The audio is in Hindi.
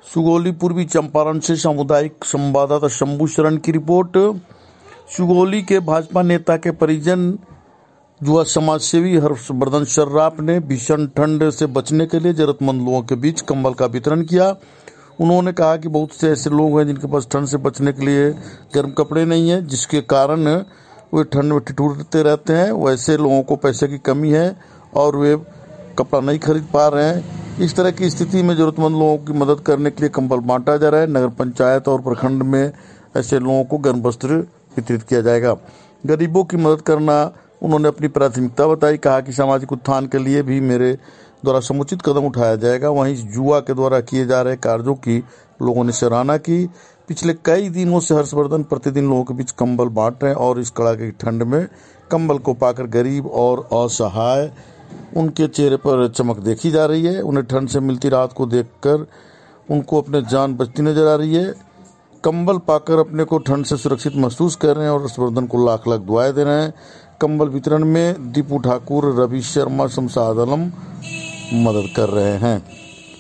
सुगौली पूर्वी चंपारण से सामुदायिक संवाददाता शंभू शरण की रिपोर्ट। सुगौली के भाजपा नेता के परिजन युवा समाजसेवी हर्षवर्धन सर्राफ ने भीषण ठंड से बचने के लिए जरूरतमंद लोगों के बीच कंबल का वितरण किया। उन्होंने कहा कि बहुत से ऐसे लोग हैं जिनके पास ठंड से बचने के लिए गर्म कपड़े नहीं है, जिसके कारण वे ठंड में ठिठुरते रहते हैं। वैसे लोगों को पैसे की कमी है और वे कपड़ा नहीं खरीद पा रहे हैं। इस तरह की स्थिति में जरूरतमंद लोगों की मदद करने के लिए कंबल बांटा जा रहा है। नगर पंचायत और प्रखंड में ऐसे लोगों को गर्म वस्त्र वितरित किया जाएगा। गरीबों की मदद करना उन्होंने अपनी प्राथमिकता बताई। कहा कि सामाजिक उत्थान के लिए भी मेरे द्वारा समुचित कदम उठाया जाएगा। वहीं युवा के द्वारा किए जा रहे कार्यों की लोगों ने सराहना की। पिछले कई दिनों से हर्षवर्धन प्रतिदिन लोगों के बीच कंबल बांट रहे हैं और इस कड़ाके की ठंड में कंबल को पाकर गरीब और असहाय उनके चेहरे पर चमक देखी जा रही है। उन्हें ठंड से मिलती राहत को देखकर उनको अपने जान बचती नजर आ रही है। कंबल पाकर अपने को ठंड से सुरक्षित महसूस कर रहे हैं और हर्षवर्धन को लाख लाख दुआएं दे रहे हैं। कंबल वितरण में दीपू ठाकुर, रवि शर्मा, शमशाद आलम मदद कर रहे हैं।